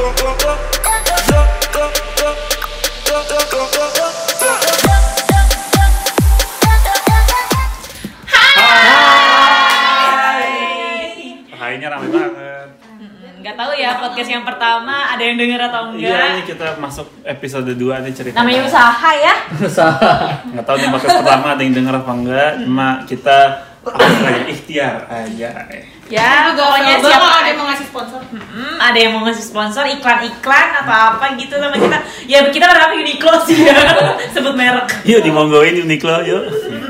Hai-nya rame banget. Nggak tahu ya podcast yang pertama ada yang denger atau enggak. Iya, ini kita masuk episode 2 nih cerita. Namanya usaha ya. Nggak tahu nih podcast pertama ada yang denger apa enggak. Cuma kita kayak ikhtiar aja. Ya, pokoknya siapa ada yang mau ngasih sponsor? Ada yang mau ngasih sponsor, iklan atau apa gitu sama kita. Ya kita berapa Uniqlo sih ya. Sebut merek. Yuk dimonggoin Uniqlo yuk.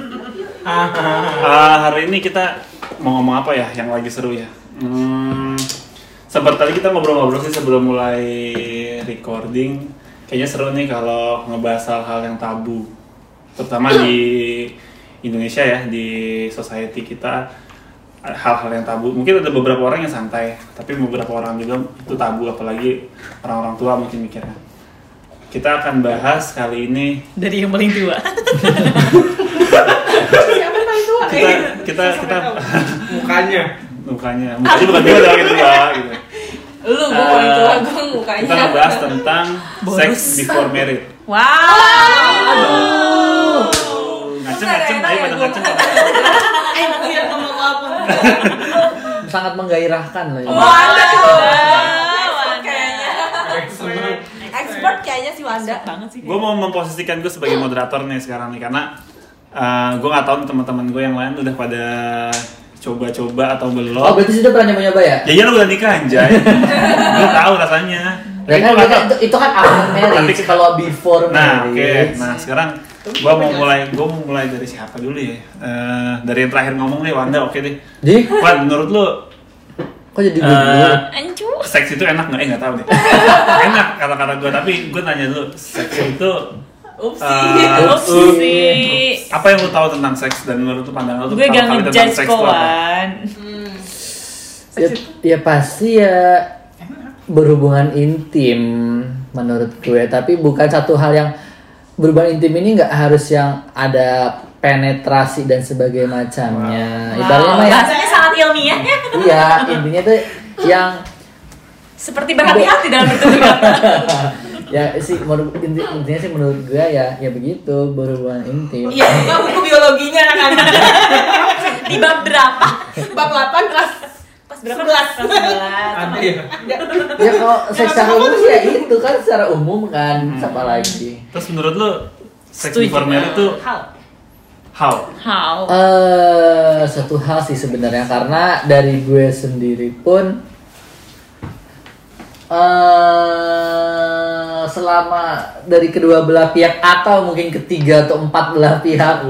Hari ini kita mau ngomong apa ya yang lagi seru ya? Sempat tadi kita ngobrol-ngobrol sih sebelum mulai recording. Kayaknya seru nih kalau ngebahas hal-hal yang tabu, terutama di Indonesia ya, di society kita hal-hal yang tabu. Mungkin ada beberapa orang yang santai, tapi beberapa orang juga itu tabu, apalagi orang-orang tua mungkin mikirnya. Kita akan bahas kali ini Dari yang paling tua. Siapa yang paling tua? kita mukanya bukan dia udah gitu ya gitu. Lu gue paling tua, gue mukanya. Kita ngebahas tentang sex before marriage. Wow. Ngaceng ayo pada ngaceng. Siap ngomong apa? Sangat menggairahkan loh. Wanda. expert Expert kayaknya si Wanda. Banget sih. Gue mau memposisikan gue sebagai moderator nih sekarang nih, karena gue nggak tahu nih teman-teman gue yang lain udah pada coba-coba atau belum. Oh, berarti sudah pernah nyoba ya? Ya lu udah nikah anjay. Gue tahu rasanya. Ya kan, itu kan after marriage, kalau before Nah, marriage. Nah, sekarang gue mau mulai dari siapa dulu ya? Dari yang terakhir ngomong nih, Wanda, oke deh. Wan, menurut lu Kok jadi gue? Ancu. seks itu enak nggak? Nggak tahu deh. Enak kata-kata gue, tapi gue tanya dulu, seks itu Upsi. apa yang lu tahu tentang seks dan menurut lu pandangan lu Gue gak tentang ngejudge seks itu apa? kawan. Ya pasti ya berhubungan intim menurut gue, tapi bukan satu hal yang berhubungan intim ini nggak harus yang ada penetrasi dan sebagainya macamnya. Ibaratnya mah ya, Bahasanya sangat ilmiah ya. iya, intinya tuh yang Seperti berhati-hati dalam bertutur. ya sih intinya sih menurut gue ya begitu, berhubungan intim. Iya, buka buku biologinya kan. Di bab berapa? Bab 8 kelas Berapa? 11. ada ya Ya kalau secara umum sih ya itu kan secara umum kan, siapa lagi? Terus menurut lu seks Setuju. before marriage itu how? Satu hal sih sebenarnya, karena dari gue sendiri pun selama dari kedua belah pihak atau mungkin ketiga atau empat belah pihak.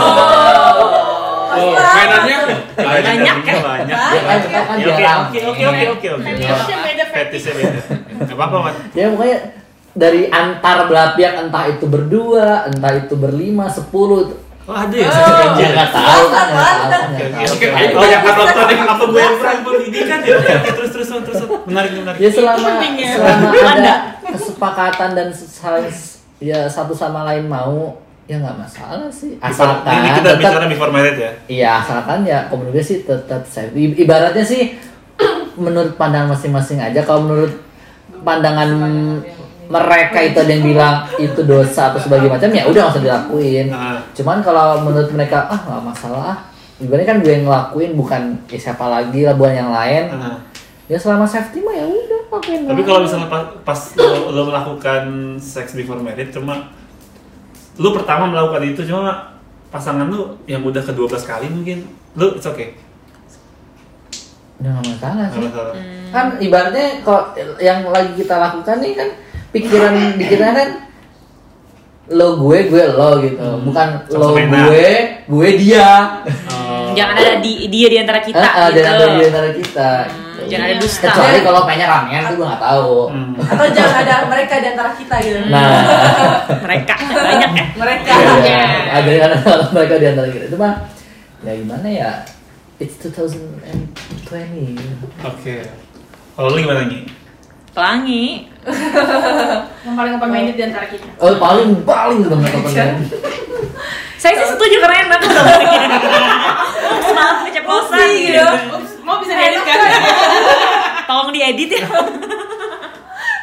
mainannya Banyak ya? Banyak. Ya, kan jarang. Oke. Fetisnya beda. Enggak apa-apa, Wan. Ya pokoknya dari antar belah pihak, entah itu berdua, entah itu berlima, 10. Oh, ada ya seks ganjil. Ya nggak tahu kan, Oke. Banyak apa gue yang kurang pendidikan ya? Oke, terus. Menarik. Ya selama ada kesepakatan dan saling ya satu sama lain mau, ya nggak masalah sih. Asalkan Ini kita bicara before marriage ya. Iya, asalkan ya komunikasi tetap safe. Ibaratnya sih menurut pandangan masing-masing aja. Kalau menurut pandangan mereka itu ada yang bilang itu dosa atau sebagainya macam, ya udah nggak usah dilakuin. Cuman kalau menurut mereka nggak masalah. Ibaratnya kan gue yang ngelakuin, bukan ya siapa lagi lah, bukan yang lain. Ya selama safety mah ya udah lakuin. Tapi kalau misalnya pas lo melakukan seks before marriage, cuma lu pertama melakukan itu cuma pasangan lu yang udah ke-12 kali mungkin, lu it's okay. Udah nggak masalah sih. Nggak masalah. Kan ibaratnya kalau yang lagi kita lakukan nih kan pikiran di kita kan lo gue lo gitu, bukan lo gue dia. Jangan ada dia di antara kita gitu. Jangan ada di antara kita. Jangan ada dusta. Kecuali kalau pengennya ramean tuh gue nggak tahu. Atau jangan ada mereka di antara kita gitu. Nah, Mereka banyak ya. Mereka. ada kalau mereka di antara kita. Itu mah ya gimana ya? It's 2020. Oke. Kalau lu gimana nih? Pelangi. Yang paling open minded di antara kita. Oh, paling banget teman-teman. Saya sih setuju karena enak tuh. Semalam keceplosan gitu. Mau bisa diedit kan? Tolong diedit ya.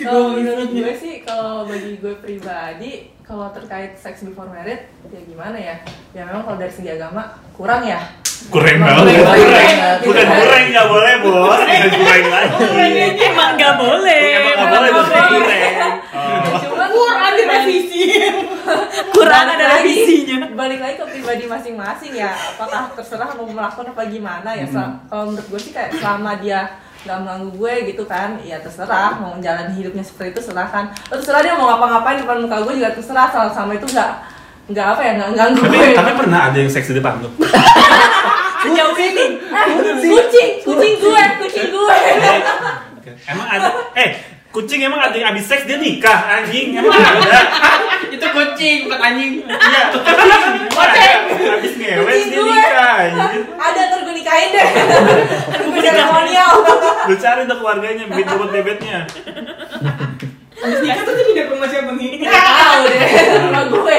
Kalau menurut gue sih, kalau bagi gue pribadi, kalau terkait sex before marriage, ya gimana ya? Ya memang kalau dari segi agama kurang ya. Kurang Kurang banget. banget. Bukan kurang nggak boleh bos, bukan kurang lagi. Emang nggak boleh. Emang nggak boleh bukan kurang. Cuman kurang direvisi. Kurang ada revisinya. Balik lagi ke pribadi masing-masing ya. Apakah terserah mau melakukan apa gimana ya? Kalau menurut gue sih kayak selama dia nggak mengganggu gue gitu kan, ya terserah mau menjalani hidupnya seperti itu silahkan. Terserah dia mau ngapa-ngapain depan muka gue juga terserah, sama itu nggak apa ya, nggak ganggu gue. Tapi pernah ada yang seks di depan lu? Sejauh ini. Kucing gue. Emang ada? Kucing emang ada yang abis seks dia nikah anjing? Emang ada? Itu kucing, bukan anjing. Iya, kucing. Abis ngewes dia nikah anjing. Ada, ntar gue nikahin deh. Gue seremonial. Lu cari tuh keluarganya, bebet-bebetnya. Habis nikah tuh tidak ke rumah siapa nih? Nggak tahu deh, rumah gue.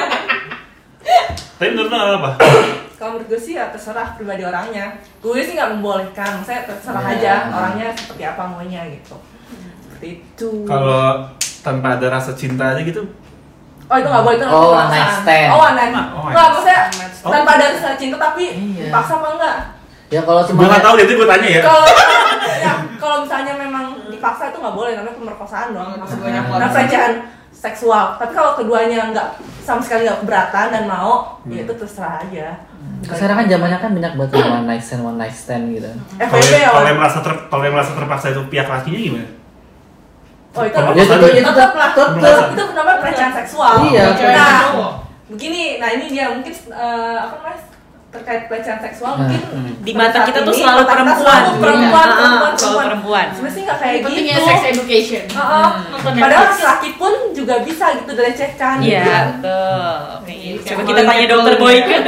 Tapi menurut lo apa? Kalau menurut gue sih ya terserah pribadi orangnya. Gue sih nggak membolehkan, maksudnya terserah Ya. aja orangnya seperti apa maunya gitu. Seperti itu. Kalau tanpa ada rasa cinta aja gitu? Oh itu nggak boleh, itu Oh, paksaan. one night stand. Oh one night. Oh, Nggak, maksudnya Oh. tanpa ada rasa cinta tapi Iya. dipaksa apa enggak? Ya kalau Gue cuma nggak tahu deh, itu gue tanya ya. Kalau misalnya memang dipaksa itu nggak boleh, namanya pemerkosaan dong. Maksud gue Hmm. nah, pelecehan seksual. Tapi kalau keduanya nggak sama sekali nggak keberatan dan mau, ya itu terserah aja. sekarang kan zamannya kan banyak banget tuh one night stand gitu. FWB ya. Kalau Wan? yang merasa terpaksa itu pihak lakinya gimana? Oh itu Kalau Ya Tetap- itu tetap lah. tetap. Itu namanya pelecehan seksual. Iya, Nah, cowok. begini, nah ini dia mungkin apa namanya terkait pelecehan seksual Nah, mungkin Di pada mata saat kita tuh ini, selalu mata kita perempuan. selalu perempuan, Iya. perempuan, Selalu perempuan. Sebenarnya sih nggak kayak Pentingnya gitu. sex education. Heeh. Nonton Padahal Netflix. laki-laki pun juga bisa gitu dilecehkan. Iya, gitu. betul. Oke, coba Catcalling, kita tanya dokter catcalling. Boyke.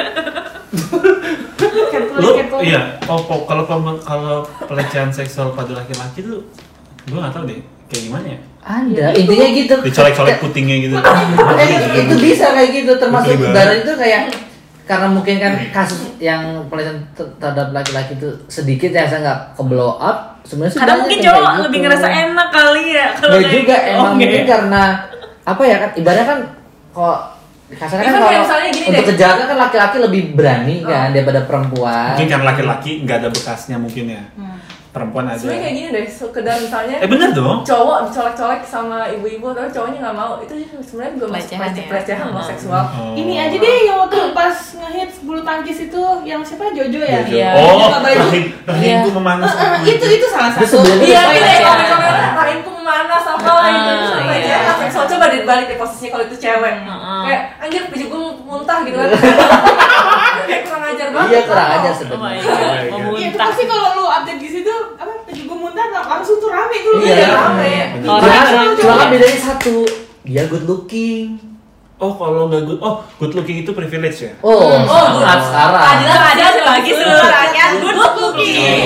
Lu iya, kalau pelecehan seksual pada laki-laki tuh gue nggak tahu deh kayak gimana ya. Ada, intinya gitu. Dicolek-colek putingnya gitu. Itu bisa kayak gitu, termasuk Betul darah itu kayak karena mungkin kan kasus yang pelecehan terhadap laki-laki itu sedikit ya, saya nggak ke blow up. Sebenarnya sih Karena banyak mungkin yang cowok kayak gitu. lebih ngerasa enak kali ya kalau Nggak kayak juga, gitu. emang Oke. mungkin karena apa ya kan, ibaratnya kan kok kasarnya kan Even kayak kalau misalnya gini untuk deh. kejahatan kan laki-laki lebih berani kan daripada perempuan. Mungkin karena laki-laki nggak ada bekasnya mungkin ya. Perempuan aja. Sebenarnya kayak gini deh, sekedar misalnya Bener dong. cowok dicolek-colek sama ibu-ibu tapi cowoknya nggak mau, itu sebenarnya juga masuk Pelecehan ya. pelecehan loh seksual. Oh. Ini aja deh yang waktu pas ngehits bulu tangkis itu yang siapa Jojo ya? Jojo. Iya. Oh, Buka baju. rahimku memanas. Itu salah Terus satu. sebenarnya Iya, itu ini pelecehan. komen-komen rahimku memanas apa itu iya. pelecehan seksual. Coba dibalik deh posisinya kalau itu cewek. Heeh. Kayak anjir baju gue muntah gitu kan. Kayak kurang ajar banget. Iya kurang aja Oh my sebenarnya. God, mau Iya, itu muntah. pasti kalau lu update di situ apa baju gue muntah langsung tuh rame tuh. Iya, Iya, rame. Cuma kan bedanya satu, dia good looking. Oh, kalau nggak good looking itu privilege ya? Oh, good. saat sekarang. Adilah bagi seluruh rakyat good looking.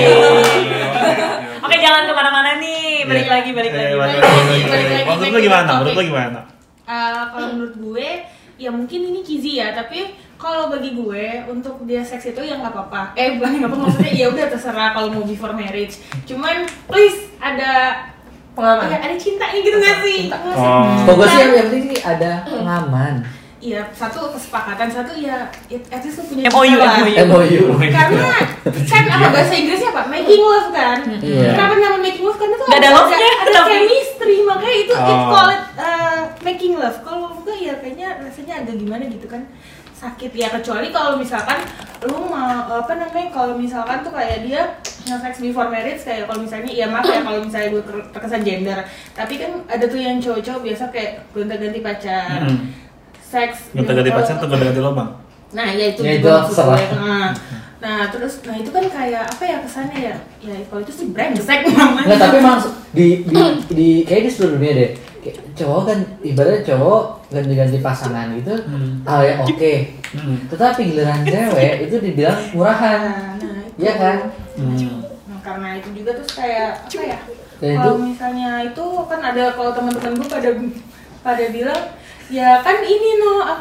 Oh. Oke, jangan kemana-mana nih. Balik lagi. balik lagi. Menurut lo gimana? Menurut lo gimana? Kalau menurut gue ya mungkin ini cheesy ya, tapi kalau bagi gue untuk dia seks itu ya nggak apa-apa. Bukan nggak apa, maksudnya ya udah terserah kalau mau before marriage. Cuman please ada Pengalaman. ada cintanya gitu nggak sih? Oh. Kalau gue sih yang penting sih ada pengaman. Iya, satu kesepakatan, satu ya at least lu punya MOU, cinta lah. MOU. Karena kan apa bahasa Inggrisnya apa? Making love kan? Iya. Kenapa nama making love? Karena tuh Nggak ada love-nya, ada tapi- chemistry, makanya itu it Oh. call it making love. Kalau enggak ya kayaknya rasanya agak gimana gitu kan, sakit ya, kecuali kalau misalkan lu mau kalau misalkan tuh kayak dia nge-sex before marriage, kayak kalau misalnya ya maaf ya kalau misalnya gue terkesan gender, tapi kan ada tuh yang cowok-cowok biasa kayak gonta-ganti pacar. Seks Gonta-ganti pacar atau gonta-ganti lobang? nah ya itu Ya, juga itu maksud gue. terserah. Nah terus itu kan kayak apa ya kesannya ya kalau itu sih brengsek namanya. Nggak, tapi emang di kayak di seluruh dunia deh. Kayak cowok kan ibaratnya cowok ganti-ganti pasangan gitu, hal yang oke. Tetapi giliran cewek itu dibilang murahan, Nah, itu. iya kan? Nah, karena itu juga terus kayak apa ya? Dan Kalau itu- misalnya itu kan ada kalau teman-teman gue pada bilang ya kan ini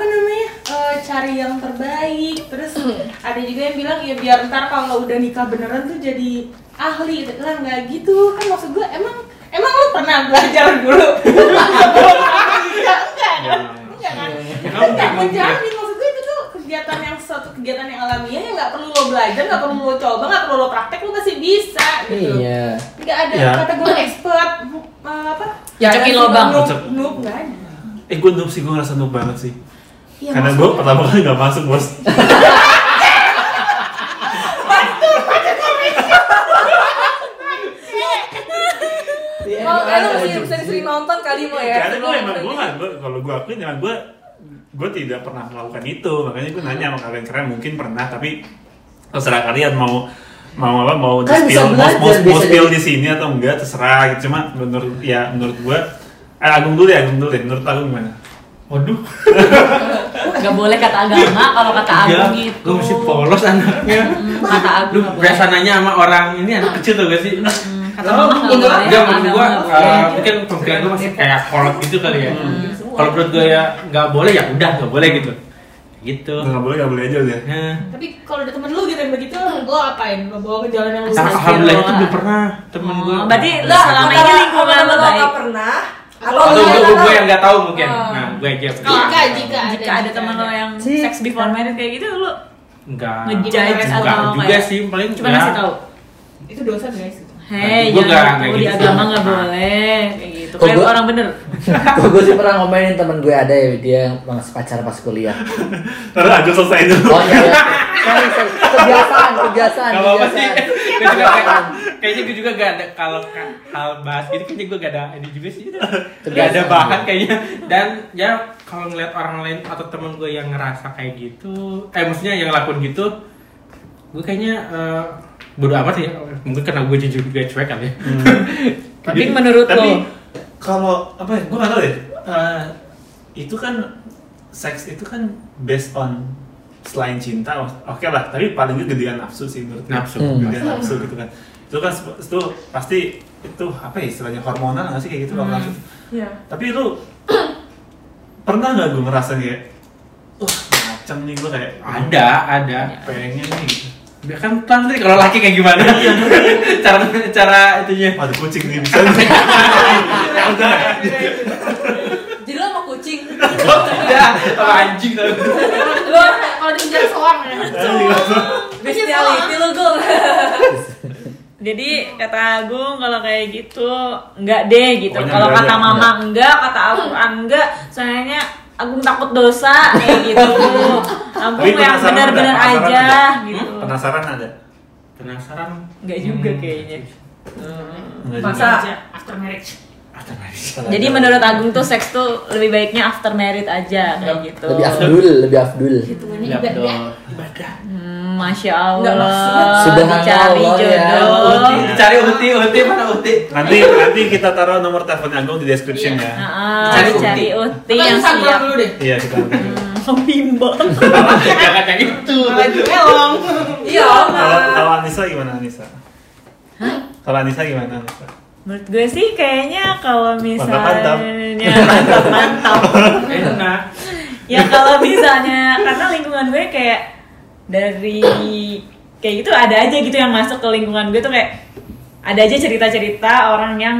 cari yang terbaik. Terus ada juga yang bilang ya biar ntar kalau udah nikah beneran tuh jadi ahli lah, nggak gitu kan, maksud gue Emang lu pernah belajar dulu? Enggak kan? Enggak menjamin, maksud gue itu tuh kegiatan yang suatu kegiatan yang alamiah yang nggak perlu lo belajar, nggak perlu lo coba, nggak perlu lo praktek, lo pasti bisa gitu. Iya. Nggak ada Ya. kategori expert apa? Cocokin lobang. Noob nggak ada. Gue noob sih, gue ngerasa noob banget sih. Iya, Karena gue pertama kali gak masuk, bos. Oh, lu mesti sering nonton kali mau ya. Karena kalau gue akuin emang gue tidak pernah melakukan itu. Makanya gue nanya sama kalian, karena mungkin pernah, tapi terserah kalian mau Kan bisa belajar, mau bisa spill jadi- di sini atau enggak, terserah gitu. Cuma menurut gue Agung dulu deh, menurut Agung gimana? Waduh. Gak boleh kata agama, kalau kata Agung gitu. Gue mesti polos anaknya. Kata Lu Agung gak boleh. biasa nanya sama orang ini anak kecil tuh gak sih? Kata mama gak boleh. Enggak, menurut agama gua gak boleh. mungkin pemikiran gua masih kayak kolot gitu kali ya. Kalau menurut gua ya nggak boleh ya udah nggak boleh gitu. Gitu. Nggak boleh aja udah. Nah, Tapi kalau ada temen lu gitu yang begitu, lo apain? Lo bawa ke jalan yang lurus? alhamdulillah itu belum pernah temen gua. Oh, berarti lu Lah, selama antara ini lingkungan temen lo lo baik. nggak pernah atau Atau lu nggak gue tahu? yang nggak tahu mungkin. Oh. Nah, gue aja. Jika Ada teman lo yang sex before marriage kayak gitu, lu Enggak. ngejudge Enggak atau juga kayak sih, paling cuma ya. ngasih tahu. itu dosa guys. Hei, Gua jangan nggak gitu, di gitu. agama nggak boleh kayak gitu. Kok Kayak gua- orang bener. Gue sih pernah ngomelin temen gue ada ya, dia masih pacar pas kuliah. Terus Agung selesai dulu. Oh iya, sorry, kebiasaan. Gak apa-apa sih. kebiasaan. Gue juga kayaknya gue juga gak ada kalau hal bahas gitu kayaknya gue gak ada ini juga sih. Gak ada bahan kayaknya. Dan ya kalau ngeliat orang lain atau temen gue yang ngerasa kayak gitu, maksudnya yang ngelakuin gitu, gue kayaknya bodo amat sih. Mungkin karena gue jujur juga cuek kali ya. Tapi menurut Tapi lo, kalau apa ya, gue nggak tahu deh. Itu kan seks itu kan based on selain cinta, oke lah. Tapi paling gedean nafsu sih menurut gue. Nafsu. Gedean nafsu gitu kan. Itu kan itu pasti itu apa ya istilahnya hormonal nggak sih kayak gitu kalau nafsu. Iya. Tapi lu pernah nggak gue ngerasa kayak, macam nih gue kayak Ada. pengen nih gitu. Dia kan tahu nih kalau laki kayak gimana. cara itunya. Waduh kucing nih bisa nih. Jadi lo sama kucing. Udah, sama anjing tau. Lo kalau dikejar soang ya. Bestiality lo gue. jadi kata Agung kalau kayak gitu enggak deh gitu. Pokoknya Kalau enggak kata deh. mama enggak, kata Al-Quran enggak. Soalnya Agung takut dosa kayak gitu. Agung yang penasaran benar-benar ada? Penasaran aja ada? gitu. Penasaran ada? Penasaran? Enggak juga kayaknya. Masa After marriage. Jadi menurut Agung tuh seks tuh lebih baiknya after married aja kayak gitu. Lebih afdul. Hitungannya ibadah. Masya Nggak Allah. maksud. Dicari Subhanallah ya. jodoh. Dicari Uti mana Uti? Nanti kita taruh nomor telepon Agung di description ya. Cari uti yang Kan siap. dulu deh. Iya kita. Bimbang. Jangan kayak gitu. Elong. iya. Kalau Anissa gimana Anissa? Kalau Anissa gimana Anissa? Menurut gue sih kayaknya kalau Mantap. misalnya mantap. Enak. Ya kalau misalnya karena lingkungan gue kayak dari kayak gitu ada aja gitu yang masuk ke lingkungan gue tuh kayak ada aja cerita-cerita orang yang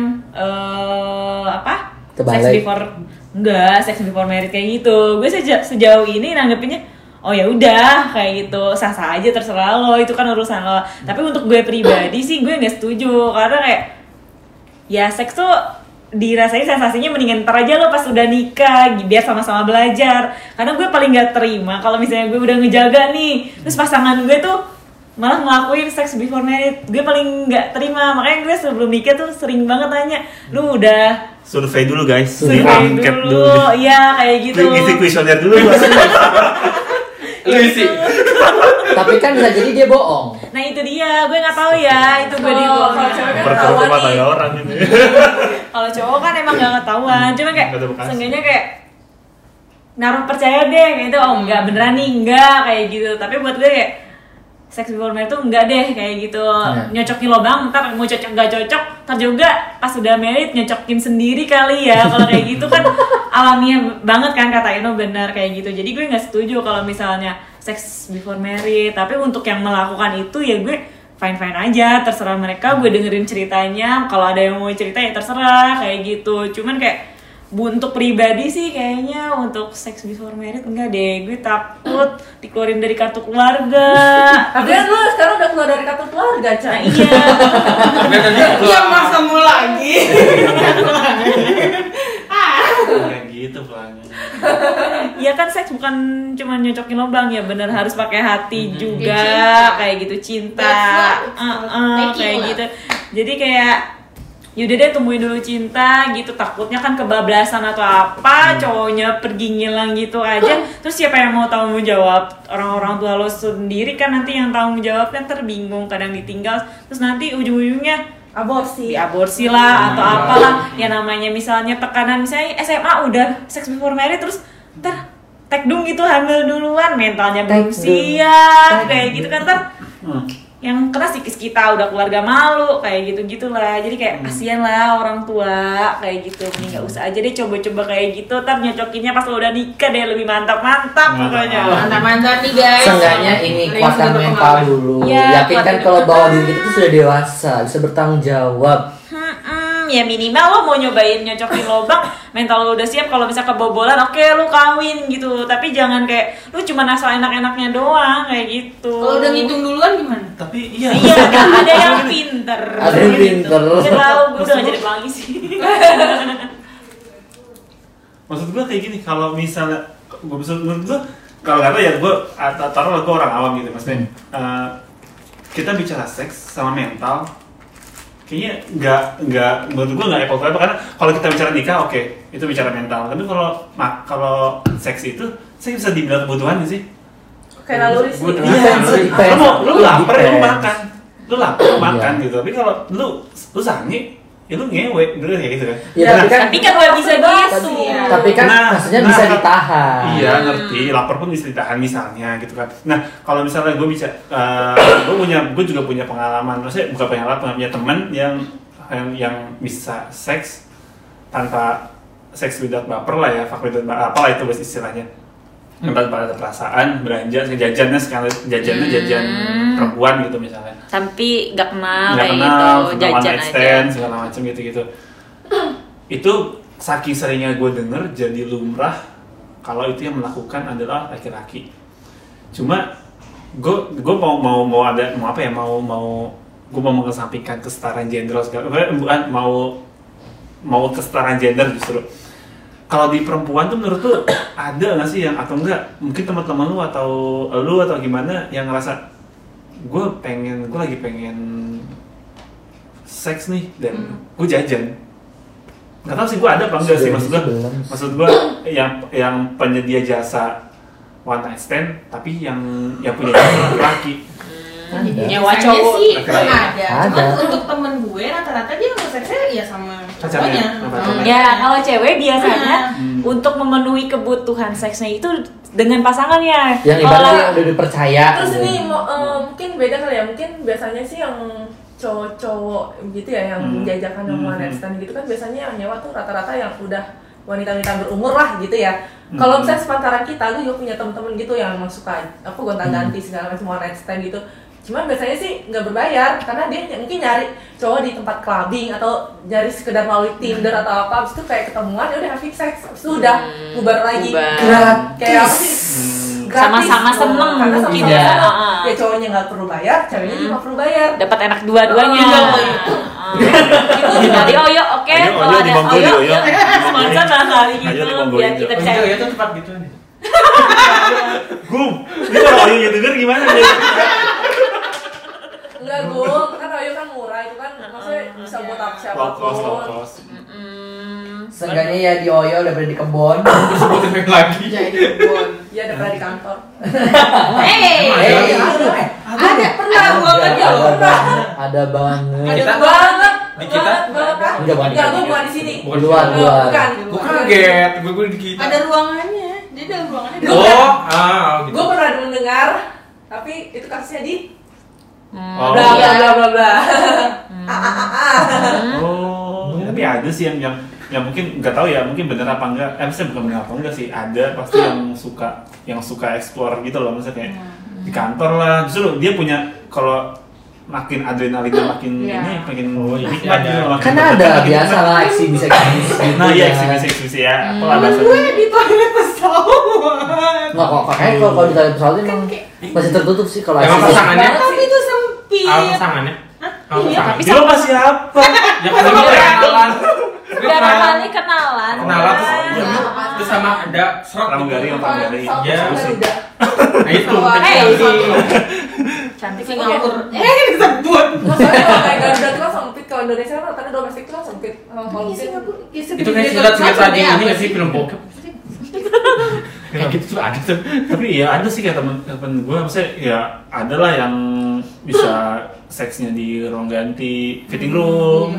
Terbalik. sex before marriage kayak gitu. Gue sejauh ini nanggepinnya oh ya udah kayak gitu sah-sah aja terserah lo itu kan urusan lo. Tapi untuk gue pribadi sih gue nggak setuju karena kayak ya seks tuh dirasain sensasinya mendingan ntar aja lo pas udah nikah biar sama-sama belajar karena gue paling gak terima kalau misalnya gue udah ngejaga nih terus pasangan gue tuh malah ngelakuin seks before married gue paling gak terima makanya gue sebelum nikah tuh sering banget tanya lu udah Survei dulu guys. survei Angket dulu ya kayak gitu Isi kuesioner dulu. Lu isi. Tapi kan bisa jadi dia bohong. nah itu dia gue nggak tahu ya itu gue Oh, dibohongin kalau cewek kan Berkerut ketahuan mata nih. orang ini. kalau cowok kan emang gak ketahuan cuma kayak Nggak ada bekas. seenggaknya kayak naruh percaya deh kayak itu oh enggak beneran nih enggak kayak gitu tapi buat gue kayak seks before marriage tuh enggak deh kayak gitu nyocokin lobang ntar mau cocok gak cocok ntar juga pas udah married nyocokin sendiri kali ya kalau kayak gitu kan alamiah banget kan kata Eno benar kayak gitu jadi gue nggak setuju kalau misalnya seks before married tapi untuk yang melakukan itu ya gue fine aja, terserah mereka, gue dengerin ceritanya, kalau ada yang mau cerita ya terserah kayak gitu. Cuman kayak untuk pribadi sih kayaknya untuk sex before married enggak deh, gue takut dikeluarin dari kartu keluarga. Tapi kan lu sekarang udah keluar dari kartu keluarga, Cak. Iya. Iya masa mau lagi. Kayak gitu pelannya. Ya kan seks bukan cuma nyocokin lubang ya, bener harus pakai hati juga, cinta. kayak gitu, cinta. That's what it's Kayak making gitu. Jadi kayak yaudah deh tungguin dulu cinta gitu, takutnya kan kebablasan atau apa, cowoknya pergi ngilang gitu aja, terus siapa yang mau tanggung jawab? Orang-orang tua lo sendiri kan nanti yang tanggung jawab, kan terbingung, kadang ditinggal, terus nanti ujung-ujungnya diaborsi lah atau apalah ya, namanya misalnya tekanan, misalnya SMA udah sex before married terus ntar tekdung gitu, hamil duluan, mentalnya belum siap kayak gitu kan, ntar yang kena psikis kita, udah keluarga malu kayak gitu-gitulah. Jadi kayak kasihan lah orang tua kayak gitu. Mending nggak usah aja deh coba-coba kayak gitu, ntar nyocokinnya pas lo udah nikah deh lebih mantap-mantap pokoknya. Mantap-mantap nih guys. Seenggaknya ini kuatkan mental dulu. Ya, Yakinkan kuatkan kalau mental. bahwa diri kita itu sudah dewasa, bisa bertanggung jawab. Ya minimal lo mau nyobain nyocokin lobang, mental lo udah siap, kalau bisa kebobolan oke lo kawin gitu. Tapi jangan kayak lo cuma asal enak-enaknya doang kayak gitu. Kalau udah ngitung duluan gimana? Tapi iya. Iya, kan ada yang pinter. Ada yang pinter. Gak tau, gue udah gak jadi pelangi sih. Maksud gue kayak gini, kalau misalnya menurut gue, kalau kata ya gue taruhlah gue orang awam gitu maksudnya, kita bicara seks sama mental kayaknya nggak menurut gue nggak apple to apple, karena kalau kita bicara nikah oke, itu bicara mental, tapi kalau seks itu saya bisa dibilang kebutuhan sih. Kayak naluri sih. Iya, lu lapar lu makan, lu makan gitu, tapi kalau lu sange ya lu ngewe dulu kayak gitu kan. Ya, Tapi kan gak bisa gitu. Tapi kan maksudnya bisa ditahan. Iya ngerti, lapar pun bisa ditahan misalnya gitu kan. Nah kalau misalnya gue bisa, gue juga punya pengalaman, maksudnya bukan pengalaman, punya temen yang bisa seks tanpa seks without baper lah ya, fuck without baper, apalah itu bahasa istilahnya. Tanpa ada perasaan, belanja, jajannya sekali, jajan perempuan gitu misalnya. Tapi gak kenal Nggak kayak kenal, gitu, jajan jajan aja. stand, segala macam gitu-gitu. Itu saking seringnya gue denger jadi lumrah kalau itu yang melakukan adalah laki-laki. Cuma gue mau mengesampingkan kesetaraan gender segala, bukan mau kesetaraan gender justru. Kalau di perempuan tuh menurut lu ada nggak sih yang, atau enggak mungkin teman-teman lu atau gimana yang ngerasa gue lagi pengen seks nih dan gue jajan, nggak tahu sih gue ada apa enggak sih, maksud gue yang penyedia jasa one night stand tapi yang punya jasa laki. Nyewa Biasanya cowok. sih Ada. Cuman untuk temen gue rata-rata dia mau seksnya ya sama Pacarnya. cowoknya. Ya kalau cewek biasanya untuk memenuhi kebutuhan seksnya itu dengan pasangannya. Yang Kalau ibaratnya udah dipercaya. Terus gitu. ini mungkin beda kali ya, mungkin biasanya sih yang cowok-cowok gitu ya, yang menjajakan yang one night stand gitu kan biasanya yang nyewa tuh rata-rata yang udah wanita-wanita berumur lah gitu ya. Kalau misalnya sepantaran kita, gue juga punya temen-temen gitu yang emang suka apa gonta-ganti segala macam one night stand gitu. Cuman biasanya sih nggak berbayar karena dia mungkin nyari cowok di tempat clubbing atau nyari sekedar melalui Tinder atau apa, habis itu kayak ketemuan ya udah having sex, habis itu udah bubar lagi. Kayak apa sih? Gratis. Sama-sama seneng Karena mungkin sama-sama ya. seneng. Ya cowoknya nggak perlu bayar, ceweknya juga nggak perlu bayar. dapat enak dua-duanya. Itu dari Oyo, oke. Oyo, Kalau Oyo ada di Bangkoli, Oyo, Oyo. sponsor lah kali Oyo gitu di Bangkoli, biar Oyo. kita Oh, cari. iya tuh tempat gitu nih. Ini kalau Oyo denger gimana nih? Enggak Gum, kan Oyo kan murah itu kan, maksudnya bisa buat apa Low cost. siapapun. Seenggaknya ya di Oyo daripada di kebon. Terus sebutin lagi. Jadi kebun. Iya daripada di kantor. Ada pernah ruangannya loh. Ada banget. Ada banget. Di kita? Banget. Enggak, bukan di Enggak, kita. gue bukan di sini. Bukan di Luar, sini. luar. Bukan. Gue kaget, gue di kita. Ada ruangannya. Jadi dalam ruangannya ada. Oh, gitu. Gue pernah mendengar, tapi itu kasusnya di Oh, bla bla bla bla bla. Oh, tapi ada sih yang mungkin nggak tahu ya, mungkin bener apa enggak. Maksudnya bukan bener apa enggak sih, ada pasti yang suka explore gitu loh, maksudnya kayak di kantor lah. Justru dia punya, kalau makin adrenalinnya makin Iya. ini makin iya, ada. Kan ada biasa lah eksibisi gitu. Nah iya ya. eksibisi ya. Apa lah Temen bahasa? gue di toilet pesawat. Nggak kok kayak kalau di toilet pesawat emang masih tertutup sih kalau Emang eksibisi. pasangannya? Tapi itu sempit. Pasangannya? Hah? Iya, Iya. tapi Dia lo masih apa? Ya kenalan. Berapa kali kenalan? Kenalan terus Iya. terus sama ada serot Pramugari gitu. sama pramugari. Iya. udah. Nah itu. Cantik Singapura. Disebut. Maksudnya kalau kayak Garuda itu kan sempit, kalau Indonesia kan rata-rata domestik itu kan sempit. Kalau Iya, mungkin Singapura. Itu kayak silat-silat tadi ini nggak sih film bokep? Kayak gitu tuh ada tuh. Tapi ya ada sih kayak temen gue, maksudnya ya ada lah yang bisa seksnya di ruang ganti, fitting room.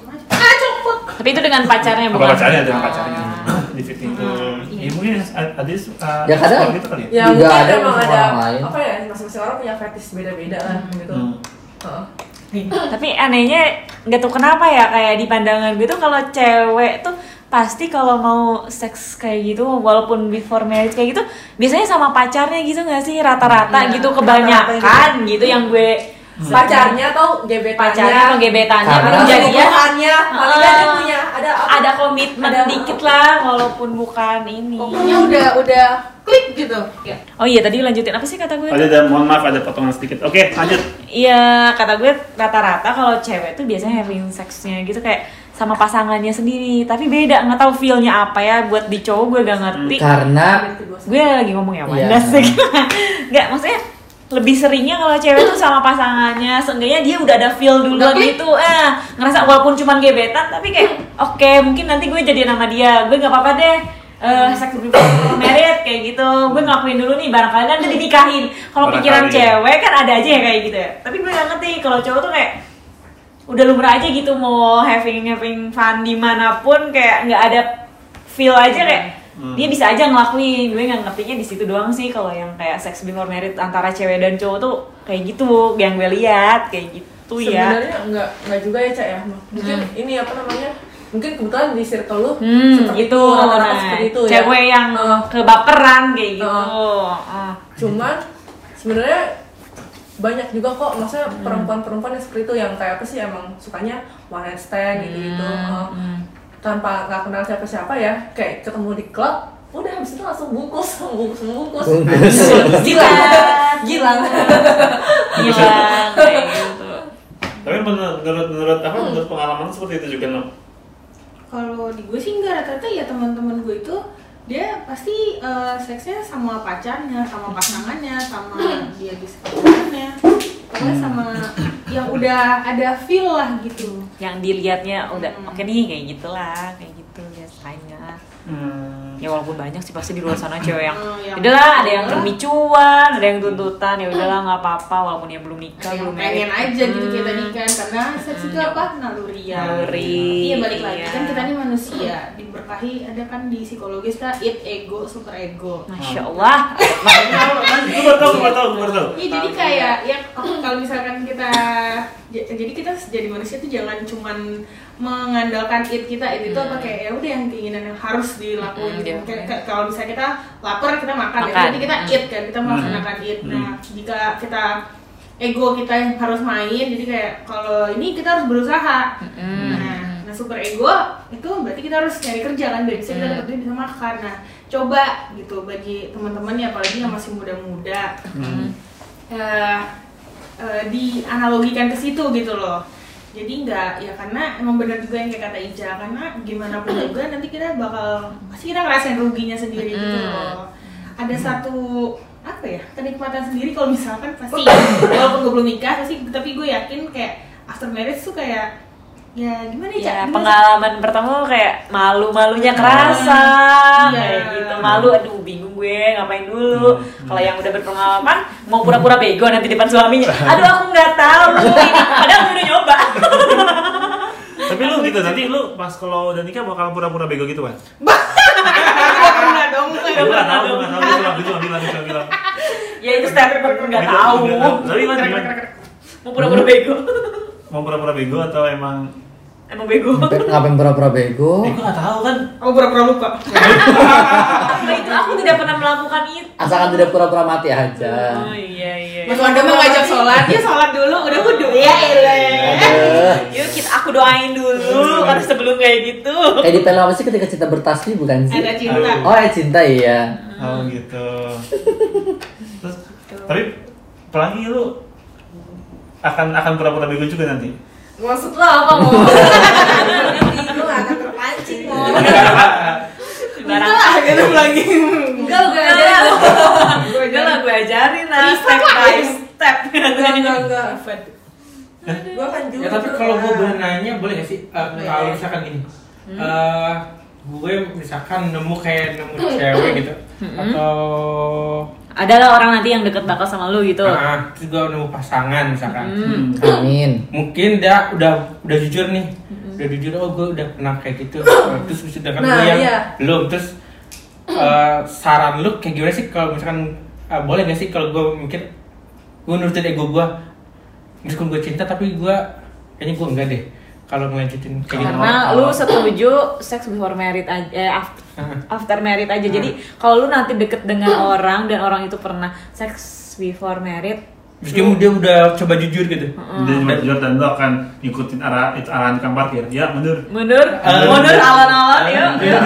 Copot. Tapi itu dengan pacarnya Apa bukan? pacarnya dengan pacarnya di fitting room. Ya mungkin ada Ya, kadang- sekolah gitu kali ya. ya Juga mungkin ada emang sama ada orang lain. apa ya, masing-masing orang punya fetish beda-beda lah gitu. Heeh. Tapi anehnya nggak tahu kenapa ya, kayak di pandangan gue tuh kalau cewek tuh pasti kalau mau seks kayak gitu walaupun before marriage kayak gitu biasanya sama pacarnya gitu nggak sih rata-rata Iya, gitu rata-rata kebanyakan gitu yang gue Pacarnya atau gebetannya, pacarnya atau gebetannya Karena- belum jadi ya selingkuhannya, paling nggak dia punya ada komitmen Ada- dikit lah walaupun bukan ini. Pokoknya udah klik gitu. Ya. Oh iya tadi lanjutin apa sih kata gue? Mohon maaf ada potongan sedikit. Oke, lanjut. Iya, kata gue rata-rata kalau cewek tuh biasanya having sex-nya gitu kayak sama pasangannya sendiri, tapi beda, nggak tahu feel-nya apa ya buat di cowok gue gak ngerti. Karena Gue lagi ngomong ya Iya. Wanda sih. Nggak, maksudnya lebih seringnya kalau cewek tuh sama pasangannya, seenggaknya dia udah ada feel duluan Udah klik. gitu, ngerasa walaupun cuman gebetan, tapi kayak oke, mungkin nanti gue jadi nama dia, gue nggak apa-apa deh. Sex before married kayak gitu, gue ngelakuin dulu nih barangkali nanti dinikahin. Kalau pikiran Barangkali. cewek kan ada aja ya kayak gitu ya. Tapi gue nggak ngerti kalau cowok tuh kayak udah lumrah aja gitu mau having fun dimanapun kayak nggak ada feel aja kayak dia bisa aja ngelakuin. Gue nggak ngertinya di situ doang sih kalau yang kayak sex before married antara cewek dan cowok tuh kayak gitu yang gue lihat kayak gitu ya. Sebenarnya enggak juga ya, Cak ya. Mungkin ini apa namanya? Mungkin kebetulan di circle lu seperti Gitu. rata-rata Nah, seperti itu ya. cewek yang kebaperan kayak gitu. Cuman sebenarnya banyak juga kok, maksudnya perempuan-perempuan yang seperti itu yang kayak apa sih emang sukanya one night stand gitu-gitu. Tanpa nggak kenal siapa-siapa ya, kayak ketemu di klub, udah habis itu langsung bungkus. Gila. Gila kayak gitu. Tapi menurut apa menurut pengalaman seperti itu juga no? Kalau di gue sih enggak, rata-rata ya teman-teman gue itu dia pasti seksnya sama pacarnya, sama pasangannya, sama dia di sekolahnya, pokoknya sama yang udah ada feel lah gitu. Yang dilihatnya udah oke nih kayak gitulah, kayak gitu biasanya. Ya walaupun banyak sih pasti di luar sana cewek yang yang udahlah ada yang demi cuan, ada yang tuntutan, ya udahlah nggak apa-apa walaupun ya belum nikah, yang belum pengen married. aja gitu kayak tadi kan, karena seks itu apa, naluri ya. Naluri, Iya, balik lagi iya. kan kita nih manusia, diberkahi ada kan di psikologis kita id ego, super ego. Masya Allah. Gue baru tahu. Iya, jadi kayak ya kalau misalkan kita jadi kita jadi manusia tuh jangan cuman mengandalkan id itu apa kayak ya udah yang keinginan yang harus dilakuin. Kayak kalau misalnya kita lapar kita makan. Ya jadi kita id kan, kita melaksanakan id. Nah, jika kita ego kita yang harus main, jadi kayak kalau ini kita harus berusaha. Nah super ego itu berarti kita harus cari kerja kan biar bisa kita dapat duit bisa makan. Nah coba gitu bagi teman-teman ya apalagi yang masih muda-muda dianalogikan ke situ gitu loh. Jadi enggak ya, karena emang benar juga yang kayak kata Ija, karena gimana pun juga nanti kita bakal pasti kita ngerasain ruginya sendiri gitu loh. Ada satu apa ya kenikmatan sendiri kalau misalkan pasti walaupun gue belum nikah pasti, tapi gue yakin kayak after marriage tuh kayak ya gimana Ya, Cak? pengalaman pertama kayak malu-malunya kerasa, Iya. kayak gitu. Malu, aduh bingung gue ngapain dulu. Kalau yang udah berpengalaman mau pura-pura bego nanti depan suaminya. Aduh aku nggak tahu ini, padahal gue udah nyoba. Tapi lu gitu nanti lu pas kalau udah nikah bakal pura-pura bego gitu kan? Gak pernah dong. Gue nggak tahu, gue cuma bilang. Ya itu statement nggak tahu. Tapi gimana? Mau pura-pura bego. Mau pura-pura bego atau emang bego? ngapain pura-pura bego? gue nggak tahu kan. Aku pura-pura lupa. Apa itu? Aku tidak pernah melakukan itu. Asalkan tidak pura-pura mati aja. Oh iya. Mas Wanda mah ngajak sholat, dia sholat dulu, udah wudu ya Yuk aku doain dulu karena sebelum kayak gitu. Di film apa sih ketika cinta bertasbih bukan sih? Ada cinta. Oh, cinta iya. Oh gitu. Terus, tapi apalagi lu akan pura-pura bego juga nanti. Maksud lo apa mau? Nanti lu akan terpancing mau. Enggak, gitu lagi. Enggak gue ajarin. Enggak lah, gue ajarin lah step by step. Enggak. Gue akan juga. Ya tapi kalau gue boleh nanya, boleh gak sih? Kalau misalkan gini, gue misalkan nemu cewek gitu, atau Adalah orang nanti yang deket bakal sama lu gitu. terus gue nemu pasangan misalkan, Amin. mungkin dia udah jujur nih, udah jujur, oh gue udah pernah kayak gitu, terus sedangkan gue yang belum, terus saran lu kayak gimana sih kalau misalkan boleh gak sih kalau gue mikir gue nurutin ego gue, meskipun gue cinta tapi gue kayaknya gue enggak deh kalau ngelanjutin kayak gitu. Karena lu setuju sex before married aja, after married aja. Jadi kalau lu nanti deket dengan orang dan orang itu pernah sex before married, meskipun dia udah coba jujur gitu. Dia cuma jujur dan lo akan ngikutin arahan tukang parkir. Ya mundur. mundur alon-alon ya. Ya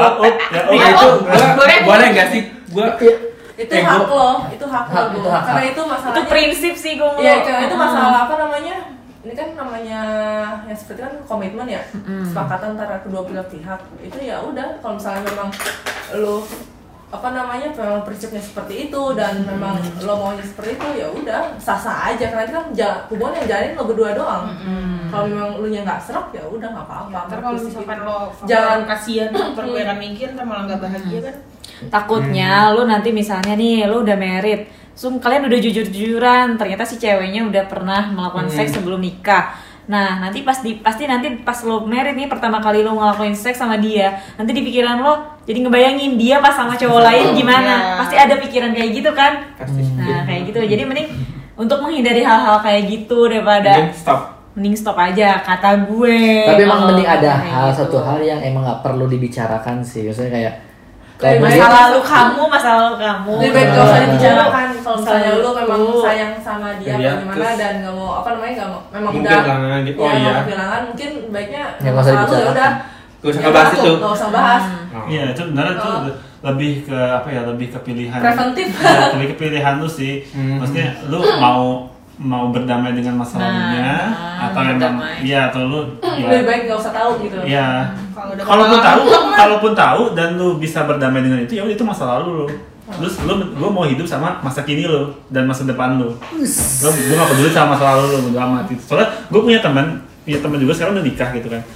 itu boleh nggak sih gue Itu hak lo, itu hak lo. Itu hak. Karena itu masalah. Itu prinsip sih gue. Iya, itu masalah apa namanya? Ini kan namanya yang seperti kan komitmen ya, kesepakatan antara kedua belah pihak. Itu ya udah, kalau misalnya memang lo apa namanya memang prinsipnya seperti itu dan memang lo maunya seperti itu, ya udah sah-sah aja karena itu kan hubungan yang jalin lo berdua doang. Kalau memang lo nya nggak serap ya udah nggak apa-apa. Ntar kalau misalkan lo jangan kasihan, ntar gue akan mikir, ntar malah nggak bahagia kan. Takutnya lu nanti misalnya nih lu udah married, kalian udah jujur-jujuran, ternyata si ceweknya udah pernah melakukan seks sebelum nikah. Nah nanti pasti nanti pas lo married nih pertama kali lo ngelakuin seks sama dia, nanti di pikiran lo jadi ngebayangin dia pas sama cowok lain gimana, pasti ada pikiran kayak gitu kan. Nah kayak gitu, jadi mending untuk menghindari hal-hal kayak gitu daripada mending stop aja kata gue. Tapi emang mending ada kayak hal gitu. satu hal yang emang nggak perlu dibicarakan sih, maksudnya kayak masa lalu kamu lebih baik gak usah dibicarakan. Kalau misalnya lu memang sayang sama dia Iya, bagaimana terus dan nggak mau apa namanya nggak mau memang mungkin udah kehilangan gitu. Oh ya, iya. mau kehilangan mungkin baiknya Ya, nggak usah masa lalu ya dibicarakan. udah Gak usah ngebahas itu. nggak usah bahas. Iya, itu sebenarnya itu lebih ke apa ya, lebih ke pilihan. Preventif. Ya, lebih ke pilihan lu sih. Maksudnya lu mau berdamai dengan masa lalunya atau memang berdamai. iya atau lu Lebih baik nggak usah tahu gitu. iya. Kalau udah Kalaupun tahu dan lu bisa berdamai dengan itu, ya udah itu masa lalu lu. Terus lu mau hidup sama masa kini lu dan masa depan lu. Gue gak peduli sama masa lalu lu, bodo amat itu. Soalnya gue punya teman juga sekarang udah nikah gitu kan.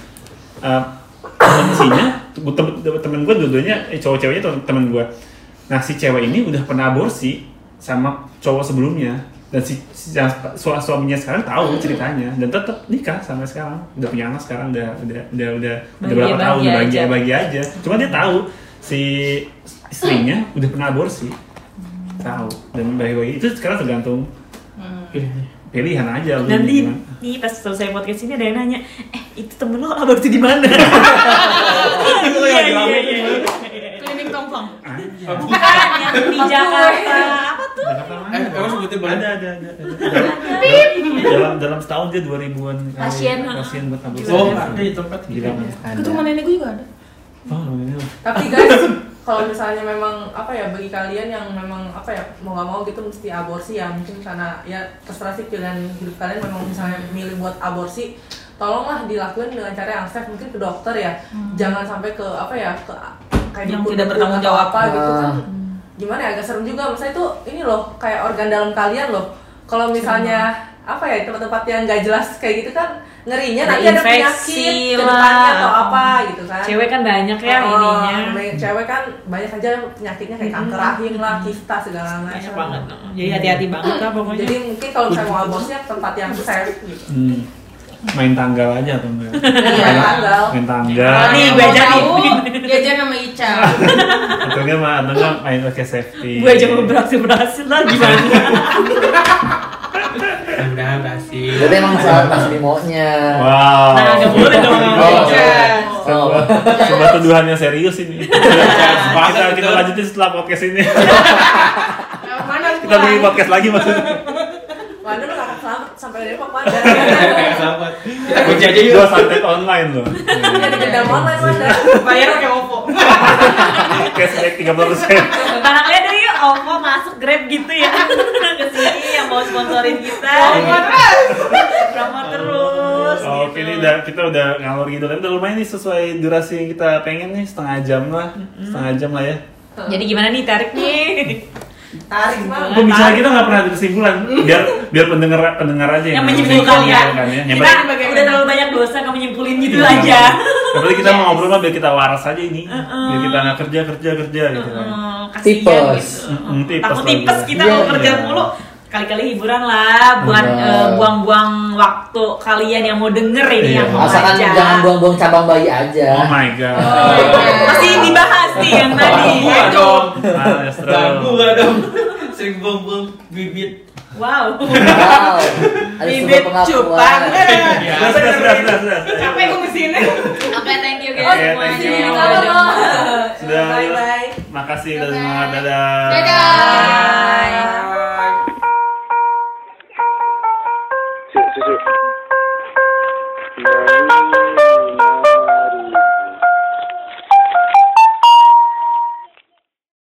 Kondisinya temen gue dua-duanya cowok-ceweknya temen gue. Nah si cewek ini udah pernah aborsi sama cowok sebelumnya dan si suaminya sekarang tahu ceritanya dan tetap nikah sampai sekarang, udah punya anak sekarang, udah berapa tahun, udah bahagia aja. Cuma dia tahu si istrinya udah pernah aborsi, tahu dan baik-baik itu sekarang tergantung pilihan aja lu. Nanti nih pas selesai podcast ini ada yang nanya, itu temen lo aborsi di mana? Iya. Klinik Tongfang. Bukan yang di Jakarta. Apa tuh? Emang sebutin boleh? Ada. Dalam setahun dia 2000-an Pasien buat aborsi. Oh, ada di tempat Gila. Ke rumah nenek gue juga ada. Oh, ini. Tapi guys, kalau misalnya memang apa ya bagi kalian yang memang apa ya mau nggak mau gitu mesti aborsi ya mungkin karena ya terserah sih pilihan hidup kalian memang misalnya milih buat aborsi, tolonglah dilakuin dengan cara yang safe, mungkin ke dokter ya, jangan sampai ke apa ya ke kayak Yang dukun tidak bertanggung jawab. apa gitu kan. Gimana ya, agak serem juga. Misalnya itu ini loh kayak organ dalam kalian loh. Kalau misalnya apa ya tempat-tempat yang nggak jelas kayak gitu kan ngerinya nanti ada penyakit ke depannya atau apa gitu kan. Cewek kan banyak ya ininya. Cewek kan banyak aja penyakitnya kayak kanker rahim lah, kista segala macam. Banyak banget. Jadi hati-hati banget lah pokoknya. Jadi mungkin kalau misalnya mau aborsi tempat yang safe gitu. Main tanggal aja atau enggak? Iya, tanggal. Main tanggal. Nih, gue ajarin. Diajarin sama Ica. Atau enggak main pakai safety. Gue aja mau berhasil lah gimana? Udah berhasil. Jadi emang saat Mas Bimo-nya. Wow. Nah, nggak boleh dong. Sebuah tuduhan yang serius ini. Kita lanjutin setelah podcast ini. Mana Kita bikin podcast lagi maksudnya. Wanda lu gak akan selamat sampai Depok Wanda. Kayak sahabat. Kita kunci aja yuk. Gua santet online loh. Jadi dendam online Wanda. Bayar pakai OVO. Cashback 30%. Barangnya deh yuk, OVO masuk Grab gitu ya. Ke sini yang mau sponsorin kita. Promo terus. Oke, ini kita udah ngalor gitu, tapi udah lumayan nih sesuai durasi yang kita pengen nih, setengah jam lah ya. Jadi gimana nih tariknya? Tarik banget. Pembicaraan kita nggak pernah ada kesimpulan, biar pendengar aja Yang menyimpulkan ya. Yang Kita udah terlalu banyak dosa kamu nyimpulin gitu aja. Tapi kita mau ngobrol lah biar kita waras aja ini, biar kita nggak kerja gitu kan. Kasihan Tipes. gitu. Takut lagi. tipes kita Iya, mau kerja iya. mulu. Kali-kali hiburan lah, buat Benar. buang-buang waktu kalian yang mau denger ini Iya. yang mau Asalkan baca. jangan buang-buang cabang bayi aja. Oh my god. Masih dibahas nih yang tadi. Gua dong. Maestro. Ganggu gak dong. Sering buang-buang bibit. Wow. Wow. Ada Bibit sebuah cupang. pengakuan. Sudah. Capek gue mesinnya. Oke, thank you Oke, guys thank you. semuanya. Sudah. Bye bye. Makasih udah semua. Dadah. Bye.